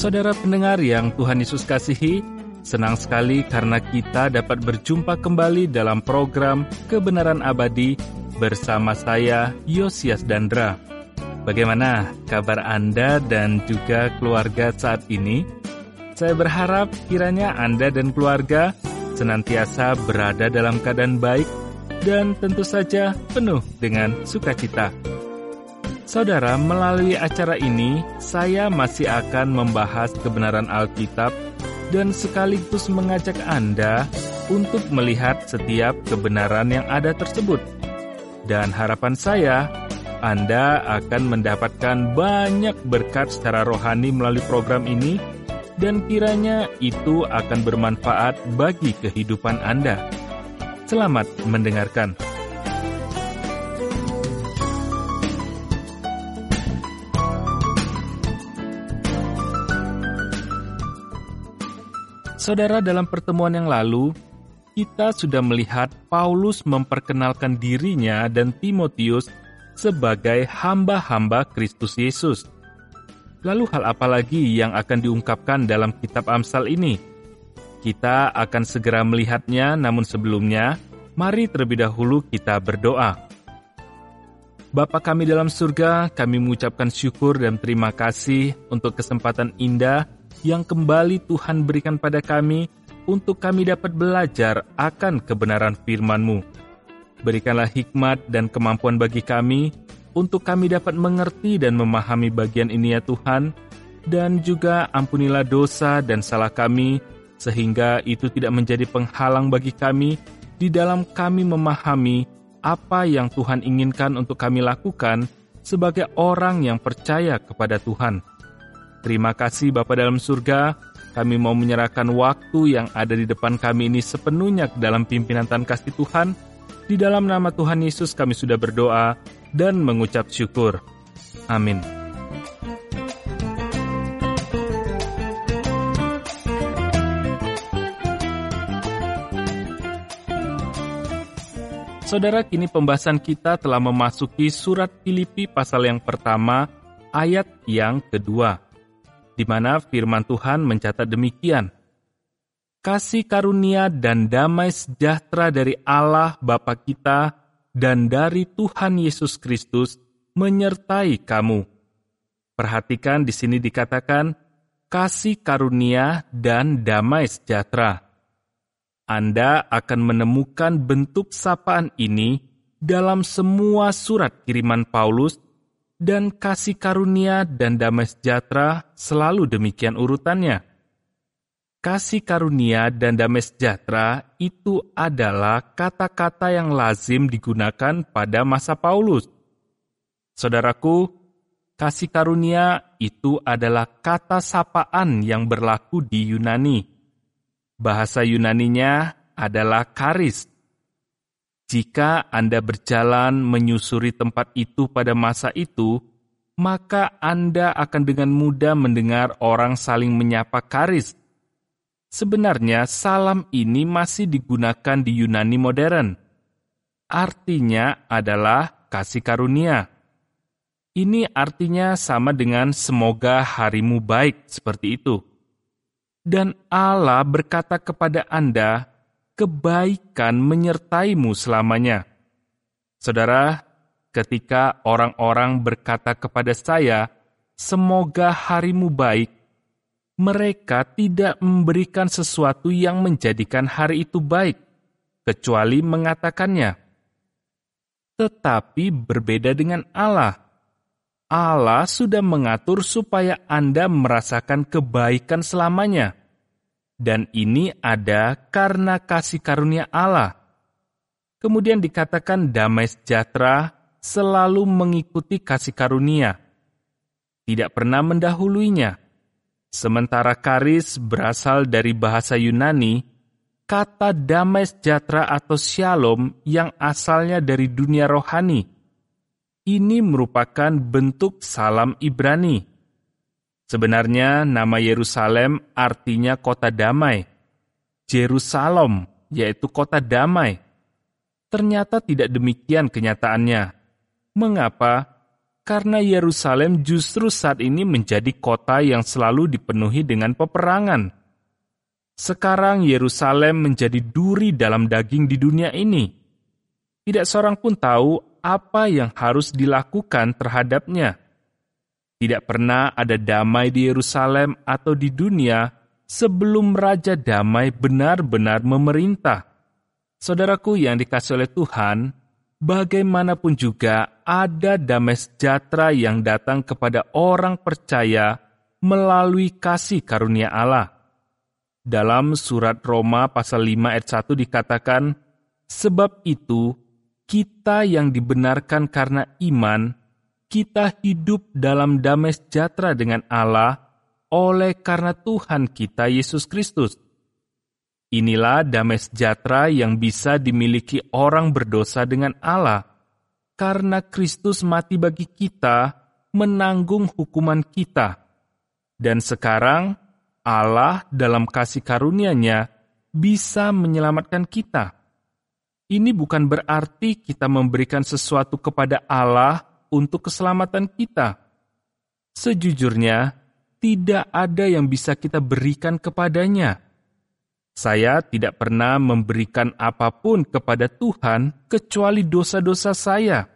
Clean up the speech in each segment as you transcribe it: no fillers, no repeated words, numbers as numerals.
Saudara pendengar yang Tuhan Yesus kasihi, senang sekali karena kita dapat berjumpa kembali dalam program Kebenaran Abadi bersama saya, Yosias Dandra. Bagaimana kabar Anda dan juga keluarga saat ini? Saya berharap kiranya Anda dan keluarga senantiasa berada dalam keadaan baik dan tentu saja penuh dengan sukacita. Saudara, melalui acara ini, saya masih akan membahas kebenaran Alkitab dan sekaligus mengajak Anda untuk melihat setiap kebenaran yang ada tersebut. Dan harapan saya, Anda akan mendapatkan banyak berkat secara rohani melalui program ini, dan kiranya itu akan bermanfaat bagi kehidupan Anda. Selamat mendengarkan. Saudara, dalam pertemuan yang lalu, kita sudah melihat Paulus memperkenalkan dirinya dan Timotius sebagai hamba-hamba Kristus Yesus. Lalu hal apa lagi yang akan diungkapkan dalam kitab Amsal ini? Kita akan segera melihatnya, namun sebelumnya, mari terlebih dahulu kita berdoa. Bapa kami dalam surga, kami mengucapkan syukur dan terima kasih untuk kesempatan indah yang kembali Tuhan berikan pada kami untuk kami dapat belajar akan kebenaran firman-Mu. Berikanlah hikmat dan kemampuan bagi kami untuk kami dapat mengerti dan memahami bagian ini ya Tuhan, dan juga ampunilah dosa dan salah kami, sehingga itu tidak menjadi penghalang bagi kami di dalam kami memahami apa yang Tuhan inginkan untuk kami lakukan sebagai orang yang percaya kepada Tuhan. Terima kasih Bapa dalam surga, kami mau menyerahkan waktu yang ada di depan kami ini sepenuhnya ke dalam pimpinan Tuhan kasih Tuhan. Di dalam nama Tuhan Yesus kami sudah berdoa dan mengucap syukur. Amin. Saudara, kini pembahasan kita telah memasuki surat Filipi pasal yang pertama, ayat yang kedua, di mana firman Tuhan mencatat demikian. Kasih karunia dan damai sejahtera dari Allah Bapa kita dan dari Tuhan Yesus Kristus menyertai kamu. Perhatikan di sini dikatakan, kasih karunia dan damai sejahtera. Anda akan menemukan bentuk sapaan ini dalam semua surat kiriman Paulus, dan kasih karunia dan damai sejahtera selalu demikian urutannya. Kasih karunia dan damai sejahtera itu adalah kata-kata yang lazim digunakan pada masa Paulus. Saudaraku, kasih karunia itu adalah kata sapaan yang berlaku di Yunani. Bahasa Yunaninya adalah charis. Jika Anda berjalan menyusuri tempat itu pada masa itu, maka Anda akan dengan mudah mendengar orang saling menyapa charis. Sebenarnya salam ini masih digunakan di Yunani modern. Artinya adalah kasih karunia. Ini artinya sama dengan semoga harimu baik, seperti itu. Dan Allah berkata kepada Anda, kebaikan menyertaimu selamanya. Saudara, ketika orang-orang berkata kepada saya, semoga harimu baik, mereka tidak memberikan sesuatu yang menjadikan hari itu baik, kecuali mengatakannya. Tetapi berbeda dengan Allah. Allah sudah mengatur supaya Anda merasakan kebaikan selamanya. Dan ini ada karena kasih karunia Allah. Kemudian dikatakan damai sejahtera selalu mengikuti kasih karunia, tidak pernah mendahuluinya. Sementara charis berasal dari bahasa Yunani, kata damai sejahtera atau shalom yang asalnya dari dunia rohani. Ini merupakan bentuk salam Ibrani. Sebenarnya nama Yerusalem artinya kota damai. Jerusalem, yaitu kota damai. Ternyata tidak demikian kenyataannya. Mengapa? karena Yerusalem justru saat ini menjadi kota yang selalu dipenuhi dengan peperangan. Sekarang Yerusalem menjadi duri dalam daging di dunia ini. Tidak seorang pun tahu apa yang harus dilakukan terhadapnya. Tidak pernah ada damai di Yerusalem atau di dunia sebelum Raja Damai benar-benar memerintah. Saudaraku yang dikasihi oleh Tuhan, bagaimanapun juga ada damai sejahtera yang datang kepada orang percaya melalui kasih karunia Allah. Dalam surat Roma pasal 5 ayat 1 dikatakan, sebab itu kita yang dibenarkan karena iman, kita hidup dalam damai sejahtera dengan Allah oleh karena Tuhan kita Yesus Kristus. Inilah damai sejahtera yang bisa dimiliki orang berdosa dengan Allah, karena Kristus mati bagi kita, menanggung hukuman kita. Dan sekarang, Allah dalam kasih karunia-Nya bisa menyelamatkan kita. Ini bukan berarti kita memberikan sesuatu kepada Allah untuk keselamatan kita. Sejujurnya, tidak ada yang bisa kita berikan kepadanya. Saya tidak pernah memberikan apapun kepada Tuhan kecuali dosa-dosa saya.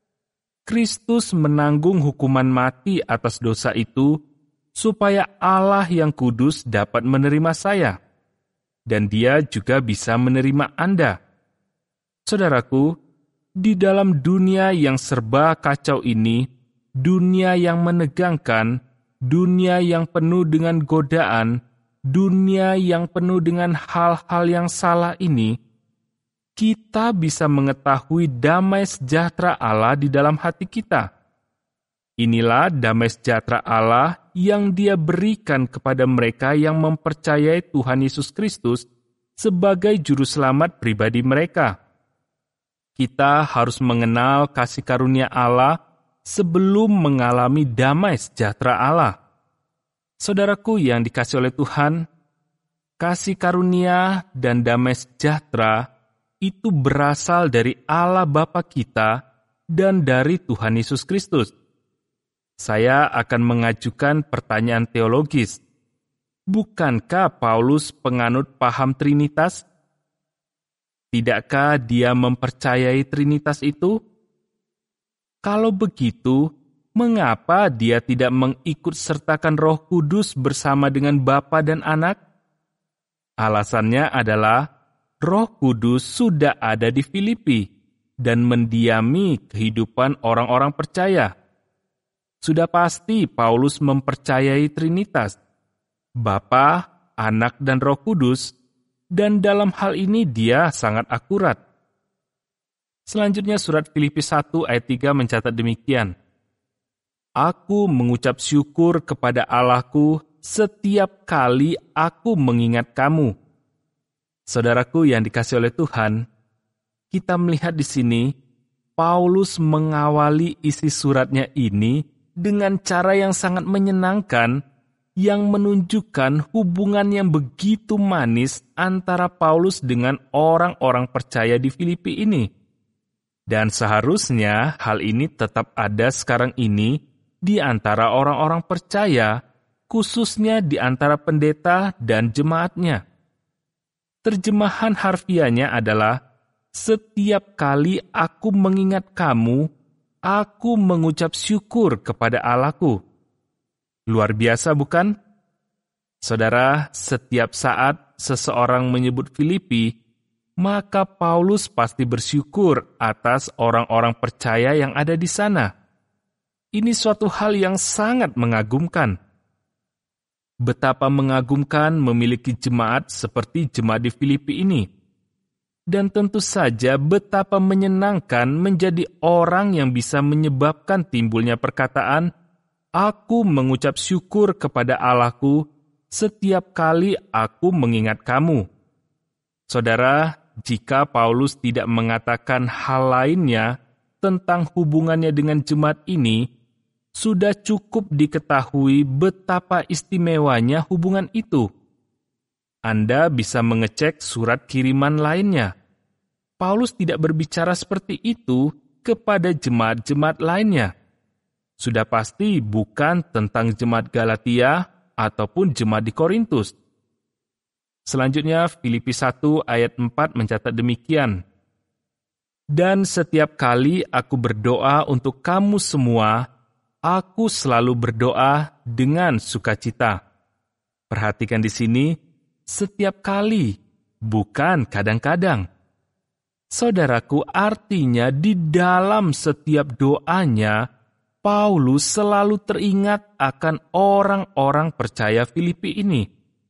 Kristus menanggung hukuman mati atas dosa itu, supaya Allah yang kudus dapat menerima saya, dan Dia juga bisa menerima Anda. Saudaraku, di dalam dunia yang serba kacau ini, dunia yang menegangkan, dunia yang penuh dengan godaan, dunia yang penuh dengan hal-hal yang salah ini, kita bisa mengetahui damai sejahtera Allah di dalam hati kita. Inilah damai sejahtera Allah yang Dia berikan kepada mereka yang mempercayai Tuhan Yesus Kristus sebagai juru selamat pribadi mereka. Kita harus mengenal kasih karunia Allah sebelum mengalami damai sejahtera Allah. Saudaraku yang dikasihi oleh Tuhan, kasih karunia dan damai sejahtera itu berasal dari Allah Bapa kita dan dari Tuhan Yesus Kristus. Saya akan mengajukan pertanyaan teologis. Bukankah Paulus penganut paham Trinitas? Tidakkah dia mempercayai Trinitas itu? Kalau begitu, mengapa dia tidak mengikut sertakan Roh Kudus bersama dengan Bapa dan Anak? Alasannya adalah Roh Kudus sudah ada di Filipi dan mendiami kehidupan orang-orang percaya. Sudah pasti Paulus mempercayai Trinitas, Bapa, Anak, dan Roh Kudus, dan dalam hal ini dia sangat akurat. Selanjutnya surat Filipi 1 ayat 3 mencatat demikian, Aku mengucap syukur kepada Allahku setiap kali aku mengingat kamu. Saudaraku yang dikasihi oleh Tuhan, kita melihat di sini, Paulus mengawali isi suratnya ini dengan cara yang sangat menyenangkan, yang menunjukkan hubungan yang begitu manis antara Paulus dengan orang-orang percaya di Filipi ini. Dan seharusnya hal ini tetap ada sekarang ini di antara orang-orang percaya, khususnya di antara pendeta dan jemaatnya. Terjemahan harfiahnya adalah, setiap kali aku mengingat kamu, aku mengucap syukur kepada Allahku. Luar biasa bukan? Saudara, setiap saat seseorang menyebut Filipi, maka Paulus pasti bersyukur atas orang-orang percaya yang ada di sana. Ini suatu hal yang sangat mengagumkan. Betapa mengagumkan memiliki jemaat seperti jemaat di Filipi ini. Dan tentu saja betapa menyenangkan menjadi orang yang bisa menyebabkan timbulnya perkataan, Aku mengucap syukur kepada Allahku setiap kali aku mengingat kamu. Saudara, jika Paulus tidak mengatakan hal lainnya tentang hubungannya dengan jemaat ini, sudah cukup diketahui betapa istimewanya hubungan itu. Anda bisa mengecek surat kiriman lainnya. Paulus tidak berbicara seperti itu kepada jemaat-jemaat lainnya. Sudah pasti bukan tentang jemaat Galatia ataupun jemaat di Korintus. Selanjutnya, Filipi 1 ayat 4 mencatat demikian. Dan setiap kali aku berdoa untuk kamu semua, aku selalu berdoa dengan sukacita. Perhatikan di sini, setiap kali, bukan kadang-kadang. Saudaraku, artinya di dalam setiap doanya, Paulus selalu teringat akan orang-orang percaya Filipi ini.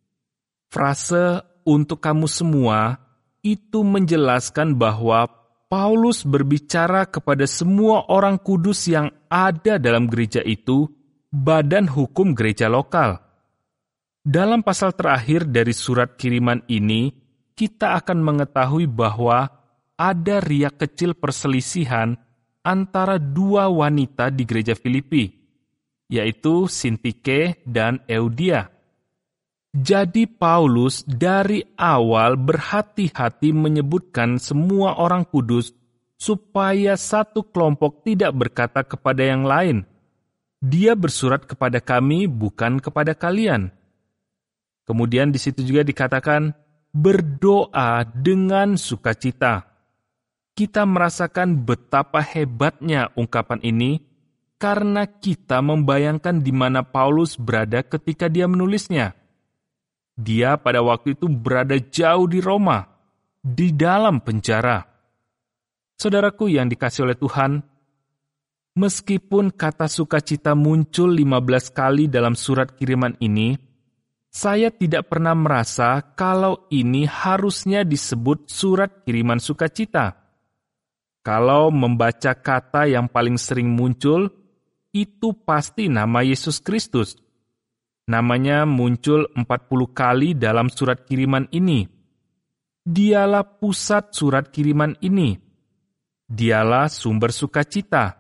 Frase untuk kamu semua itu menjelaskan bahwa Paulus berbicara kepada semua orang kudus yang ada dalam gereja itu, badan hukum gereja lokal. Dalam pasal terakhir dari surat kiriman ini, kita akan mengetahui bahwa ada riak kecil perselisihan antara dua wanita di gereja Filipi, yaitu Sintike dan Eudia. Jadi Paulus dari awal berhati-hati menyebutkan semua orang kudus supaya satu kelompok tidak berkata kepada yang lain, "Dia bersurat kepada kami, bukan kepada kalian." Kemudian di situ juga dikatakan, berdoa dengan sukacita. Kita merasakan betapa hebatnya ungkapan ini karena kita membayangkan di mana Paulus berada ketika dia menulisnya. Dia pada waktu itu berada jauh di Roma, di dalam penjara. Saudaraku yang dikasihi oleh Tuhan, meskipun kata sukacita muncul 15 kali dalam surat kiriman ini, saya tidak pernah merasa kalau ini harusnya disebut surat kiriman sukacita. Kalau membaca kata yang paling sering muncul, itu pasti nama Yesus Kristus. Namanya muncul 40 kali dalam surat kiriman ini. Dialah pusat surat kiriman ini. Dialah sumber sukacita.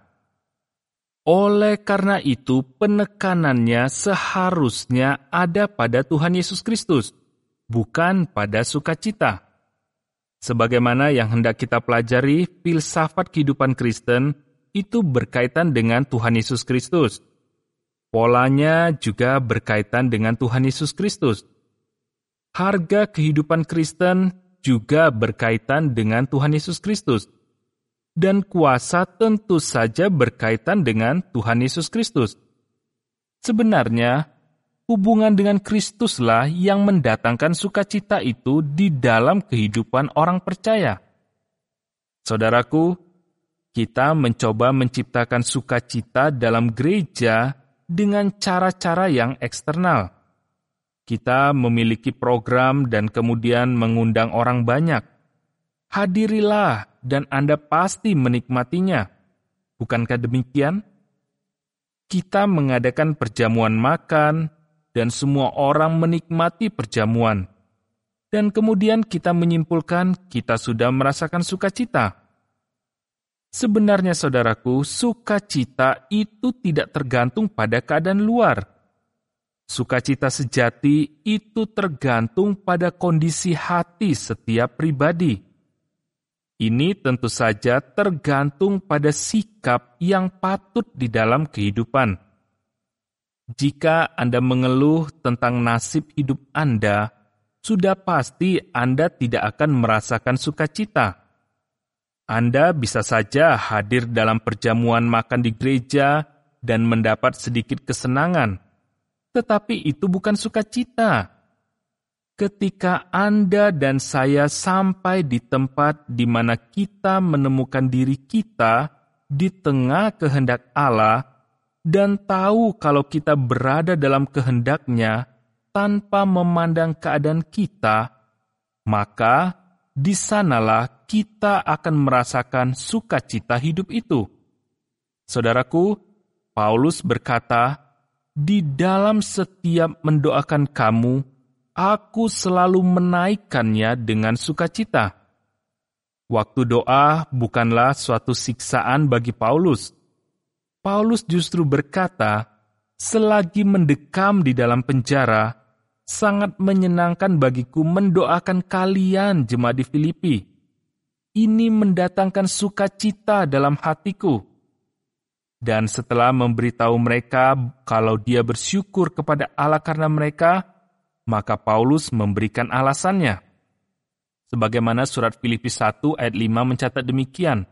Oleh karena itu, penekanannya seharusnya ada pada Tuhan Yesus Kristus, bukan pada sukacita. Sebagaimana yang hendak kita pelajari, filsafat kehidupan Kristen itu berkaitan dengan Tuhan Yesus Kristus. Polanya juga berkaitan dengan Tuhan Yesus Kristus. Harga kehidupan Kristen juga berkaitan dengan Tuhan Yesus Kristus. Dan kuasa tentu saja berkaitan dengan Tuhan Yesus Kristus. Sebenarnya, hubungan dengan Kristuslah yang mendatangkan sukacita itu di dalam kehidupan orang percaya. Saudaraku, kita mencoba menciptakan sukacita dalam gereja dengan cara-cara yang eksternal. Kita memiliki program dan kemudian mengundang orang banyak. Hadirilah dan Anda pasti menikmatinya. Bukankah demikian? Kita mengadakan perjamuan makan, dan semua orang menikmati perjamuan. Dan kemudian kita menyimpulkan kita sudah merasakan sukacita. Sebenarnya saudaraku, sukacita itu tidak tergantung pada keadaan luar. Sukacita sejati itu tergantung pada kondisi hati setiap pribadi. Ini tentu saja tergantung pada sikap yang patut di dalam kehidupan. Jika Anda mengeluh tentang nasib hidup Anda, sudah pasti Anda tidak akan merasakan sukacita. Anda bisa saja hadir dalam perjamuan makan di gereja dan mendapat sedikit kesenangan, tetapi itu bukan sukacita. Ketika Anda dan saya sampai di tempat di mana kita menemukan diri kita di tengah kehendak Allah dan tahu kalau kita berada dalam kehendak-Nya tanpa memandang keadaan kita, maka di sanalah kita akan merasakan sukacita hidup itu. Saudaraku, Paulus berkata, "Di dalam setiap mendoakan kamu, aku selalu menaikkannya dengan sukacita." Waktu doa bukanlah suatu siksaan bagi Paulus. Paulus justru berkata, selagi mendekam di dalam penjara, sangat menyenangkan bagiku mendoakan kalian jemaat di Filipi. Ini mendatangkan sukacita dalam hatiku. Dan setelah memberitahu mereka kalau dia bersyukur kepada Allah karena mereka, maka Paulus memberikan alasannya. Sebagaimana surat Filipi 1 ayat 5 mencatat demikian.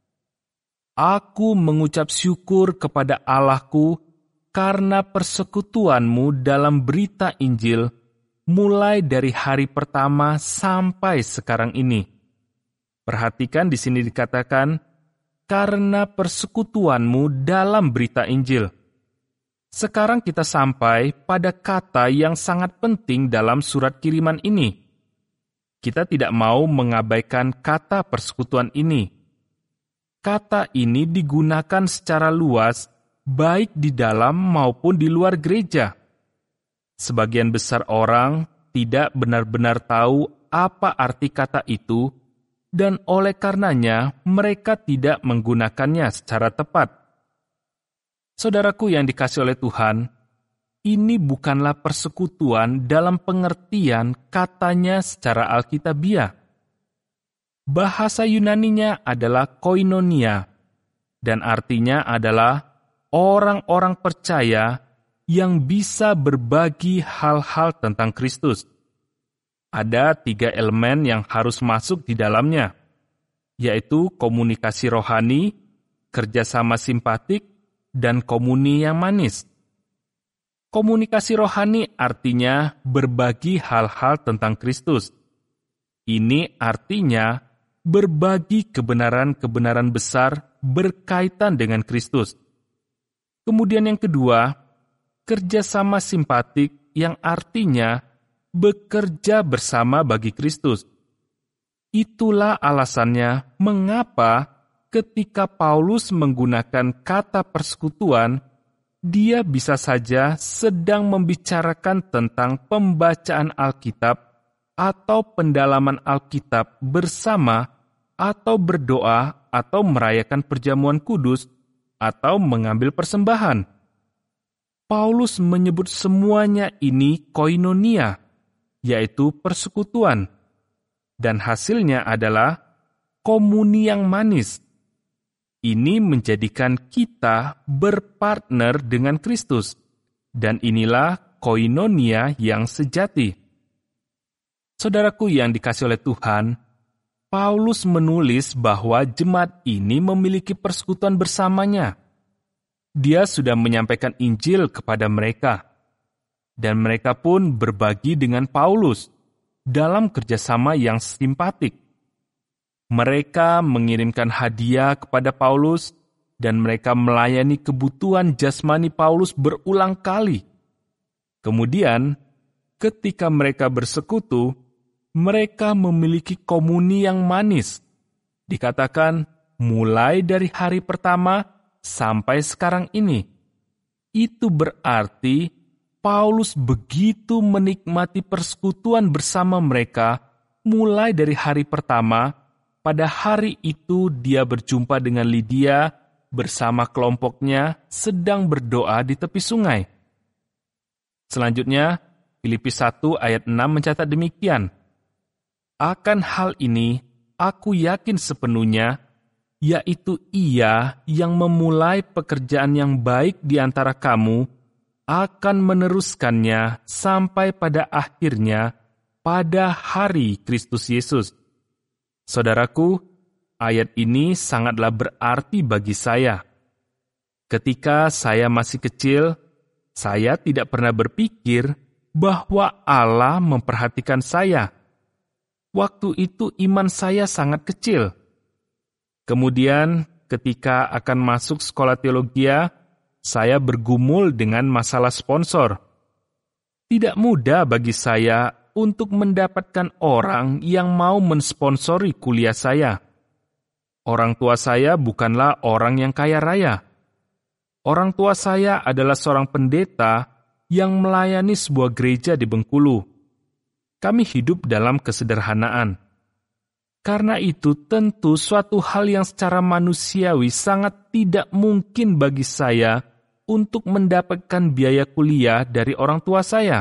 Aku mengucap syukur kepada Allahku karena persekutuanmu dalam berita Injil, mulai dari hari pertama sampai sekarang ini. Perhatikan di sini dikatakan, karena persekutuanmu dalam berita Injil. Sekarang kita sampai pada kata yang sangat penting dalam surat kiriman ini. Kita tidak mau mengabaikan kata persekutuan ini. Kata ini digunakan secara luas, baik di dalam maupun di luar gereja. Sebagian besar orang tidak benar-benar tahu apa arti kata itu, dan oleh karenanya mereka tidak menggunakannya secara tepat. Saudaraku yang dikasihi oleh Tuhan, ini bukanlah persekutuan dalam pengertian katanya secara alkitabiah. Bahasa Yunaninya adalah koinonia, dan artinya adalah orang-orang percaya yang bisa berbagi hal-hal tentang Kristus. Ada 3 elemen yang harus masuk di dalamnya, yaitu komunikasi rohani, kerjasama simpatik, dan komuni yang manis. Komunikasi rohani artinya berbagi hal-hal tentang Kristus. Ini artinya berbagi kebenaran-kebenaran besar berkaitan dengan Kristus. Kemudian yang kedua, kerjasama simpatik yang artinya bekerja bersama bagi Kristus. Itulah alasannya mengapa ketika Paulus menggunakan kata persekutuan, dia bisa saja sedang membicarakan tentang pembacaan Alkitab atau pendalaman Alkitab bersama, atau berdoa, atau merayakan perjamuan kudus, atau mengambil persembahan. Paulus menyebut semuanya ini koinonia, yaitu persekutuan. Dan hasilnya adalah komuni yang manis. Ini menjadikan kita berpartner dengan Kristus. Dan inilah koinonia yang sejati. Saudaraku yang dikasihi oleh Tuhan, Paulus menulis bahwa jemaat ini memiliki persekutuan bersamanya. Dia sudah menyampaikan Injil kepada mereka. Dan mereka pun berbagi dengan Paulus dalam kerjasama yang simpatik. Mereka mengirimkan hadiah kepada Paulus dan mereka melayani kebutuhan jasmani Paulus berulang kali. Kemudian, ketika mereka bersekutu, mereka memiliki komuni yang manis. Dikatakan mulai dari hari pertama sampai sekarang ini. Itu berarti Paulus begitu menikmati persekutuan bersama mereka mulai dari hari pertama. Pada hari itu dia berjumpa dengan Lydia bersama kelompoknya sedang berdoa di tepi sungai. Selanjutnya, Filipi 1 ayat 6 mencatat demikian. Akan hal ini, aku yakin sepenuhnya, yaitu Ia yang memulai pekerjaan yang baik di antara kamu, akan meneruskannya sampai pada akhirnya pada hari Kristus Yesus. Saudaraku, ayat ini sangatlah berarti bagi saya. Ketika saya masih kecil, saya tidak pernah berpikir bahwa Allah memperhatikan saya. Waktu itu iman saya sangat kecil. Kemudian, ketika akan masuk sekolah teologia, saya bergumul dengan masalah sponsor. Tidak mudah bagi saya untuk mendapatkan orang yang mau mensponsori kuliah saya. Orang tua saya bukanlah orang yang kaya raya. Orang tua saya adalah seorang pendeta yang melayani sebuah gereja di Bengkulu. Kami hidup dalam kesederhanaan. Karena itu tentu suatu hal yang secara manusiawi sangat tidak mungkin bagi saya untuk mendapatkan biaya kuliah dari orang tua saya.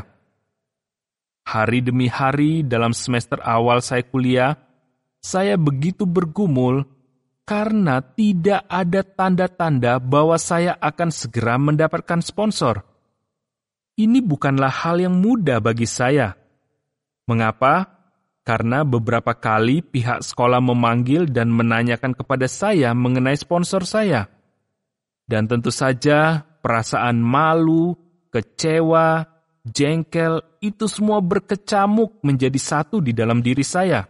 Hari demi hari dalam semester awal saya kuliah, saya begitu bergumul karena tidak ada tanda-tanda bahwa saya akan segera mendapatkan sponsor. Ini bukanlah hal yang mudah bagi saya. Mengapa? Karena beberapa kali pihak sekolah memanggil dan menanyakan kepada saya mengenai sponsor saya. Dan tentu saja perasaan malu, kecewa, jengkel, itu semua berkecamuk menjadi satu di dalam diri saya.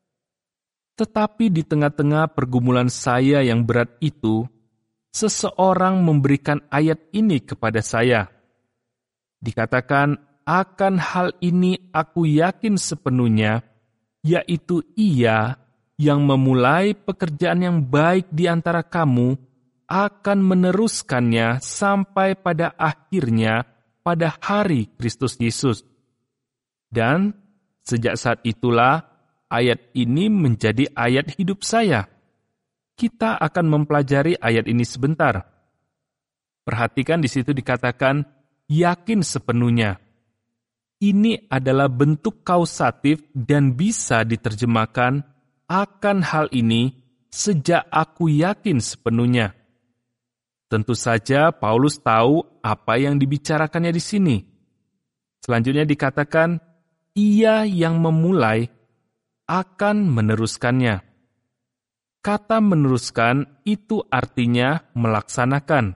Tetapi di tengah-tengah pergumulan saya yang berat itu, seseorang memberikan ayat ini kepada saya. Dikatakan, akan hal ini aku yakin sepenuhnya, yaitu Ia yang memulai pekerjaan yang baik di antara kamu akan meneruskannya sampai pada akhirnya pada hari Kristus Yesus. Dan sejak saat itulah ayat ini menjadi ayat hidup saya. Kita akan mempelajari ayat ini sebentar. Perhatikan di situ dikatakan, yakin sepenuhnya. Ini adalah bentuk kausatif dan bisa diterjemahkan, akan hal ini sejak aku yakin sepenuhnya. Tentu saja Paulus tahu apa yang dibicarakannya di sini. Selanjutnya dikatakan, Ia yang memulai akan meneruskannya. Kata meneruskan itu artinya melaksanakan.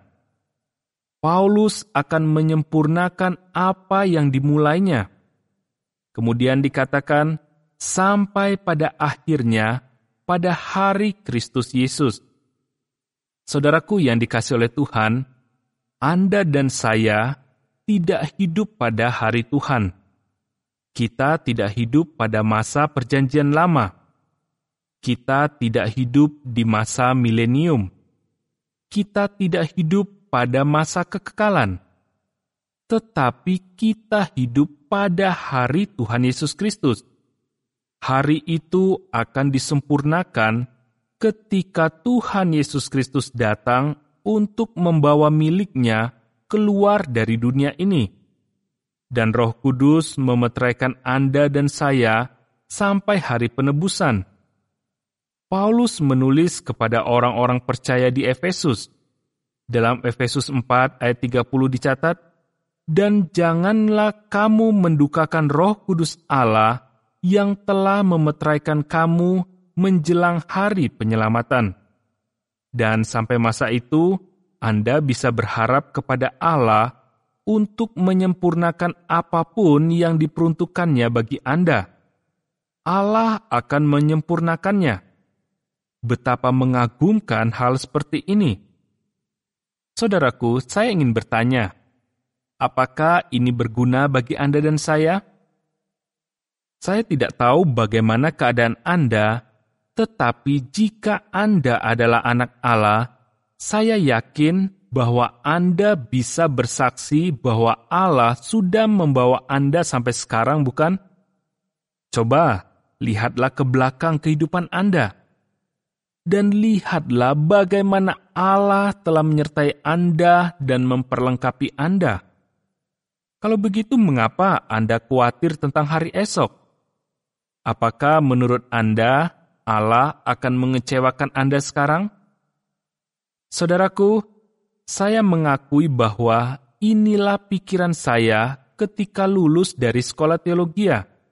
Paulus akan menyempurnakan apa yang dimulainya. Kemudian dikatakan, sampai pada akhirnya, pada hari Kristus Yesus. Saudaraku yang dikasihi oleh Tuhan, Anda dan saya tidak hidup pada hari Tuhan. Kita tidak hidup pada masa perjanjian lama. Kita tidak hidup di masa milenium. Kita tidak hidup pada masa kekekalan. Tetapi kita hidup pada hari Tuhan Yesus Kristus. Hari itu akan disempurnakan ketika Tuhan Yesus Kristus datang untuk membawa miliknya keluar dari dunia ini. Dan Roh Kudus memeteraikan Anda dan saya sampai hari penebusan. Paulus menulis kepada orang-orang percaya di Efesus. Dalam Efesus 4 ayat 30 dicatat, dan janganlah kamu mendukakan Roh Kudus Allah yang telah memeteraikan kamu menjelang hari penyelamatan. Dan sampai masa itu, Anda bisa berharap kepada Allah untuk menyempurnakan apapun yang diperuntukkannya bagi Anda. Allah akan menyempurnakannya. Betapa mengagumkan hal seperti ini. Saudaraku, saya ingin bertanya, apakah ini berguna bagi Anda dan saya? Saya tidak tahu bagaimana keadaan Anda, tetapi jika Anda adalah anak Allah, saya yakin bahwa Anda bisa bersaksi bahwa Allah sudah membawa Anda sampai sekarang, bukan? Coba, lihatlah ke belakang kehidupan Anda. Dan lihatlah bagaimana Allah telah menyertai Anda dan memperlengkapi Anda. Kalau begitu, mengapa Anda khawatir tentang hari esok? Apakah menurut Anda, Allah akan mengecewakan Anda sekarang? Saudaraku, saya mengakui bahwa inilah pikiran saya ketika lulus dari sekolah teologi.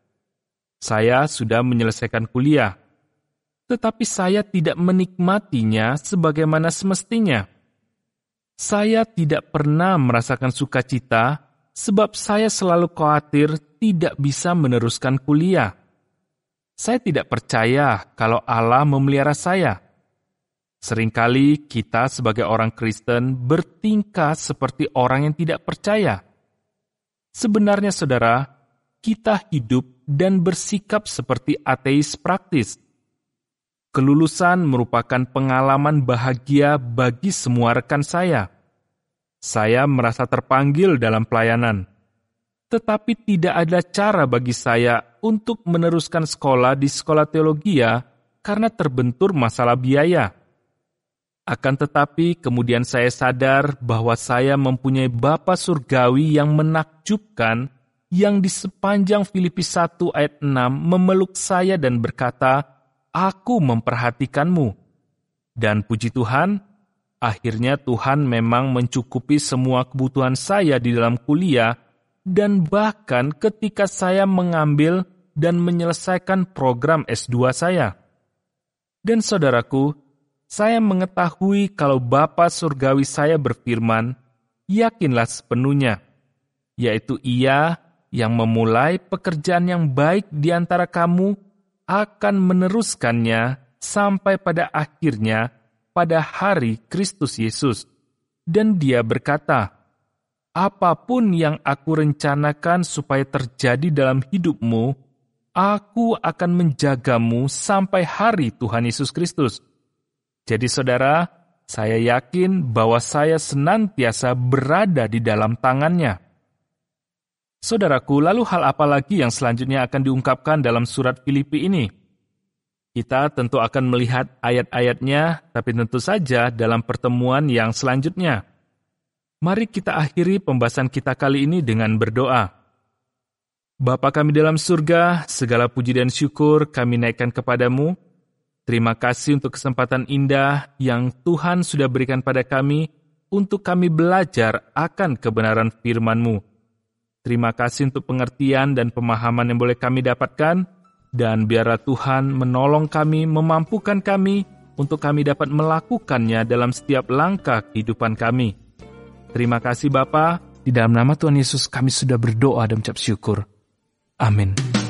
Saya sudah menyelesaikan kuliah. Tetapi saya tidak menikmatinya sebagaimana semestinya. Saya tidak pernah merasakan sukacita sebab saya selalu khawatir tidak bisa meneruskan kuliah. Saya tidak percaya kalau Allah memelihara saya. Seringkali kita sebagai orang Kristen bertingkah seperti orang yang tidak percaya. Sebenarnya, saudara, kita hidup dan bersikap seperti ateis praktis. Kelulusan merupakan pengalaman bahagia bagi semua rekan saya. Saya merasa terpanggil dalam pelayanan. Tetapi tidak ada cara bagi saya untuk meneruskan sekolah di sekolah teologi karena terbentur masalah biaya. Akan tetapi kemudian saya sadar bahwa saya mempunyai Bapa Surgawi yang menakjubkan, yang di sepanjang Filipi 1 ayat 6 memeluk saya dan berkata, Aku memperhatikanmu. Dan puji Tuhan, akhirnya Tuhan memang mencukupi semua kebutuhan saya di dalam kuliah, dan bahkan ketika saya mengambil dan menyelesaikan program S2 saya. Dan saudaraku, saya mengetahui kalau Bapa Surgawi saya berfirman, yakinlah sepenuhnya, yaitu Ia yang memulai pekerjaan yang baik di antara kamu akan meneruskannya sampai pada akhirnya pada hari Kristus Yesus. Dan Dia berkata, apapun yang aku rencanakan supaya terjadi dalam hidupmu, aku akan menjagamu sampai hari Tuhan Yesus Kristus. Jadi saudara, saya yakin bahwa saya senantiasa berada di dalam tangan-Nya. Saudaraku, lalu hal apa lagi yang selanjutnya akan diungkapkan dalam surat Filipi ini? Kita tentu akan melihat ayat-ayatnya, tapi tentu saja dalam pertemuan yang selanjutnya. Mari kita akhiri pembahasan kita kali ini dengan berdoa. Bapa kami dalam surga, segala puji dan syukur kami naikkan kepadamu. Terima kasih untuk kesempatan indah yang Tuhan sudah berikan pada kami untuk kami belajar akan kebenaran firman-Mu. Terima kasih untuk pengertian dan pemahaman yang boleh kami dapatkan, dan biarlah Tuhan menolong kami, memampukan kami untuk kami dapat melakukannya dalam setiap langkah kehidupan kami. Terima kasih Bapa, di dalam nama Tuhan Yesus kami sudah berdoa dan mengucap syukur. Amin.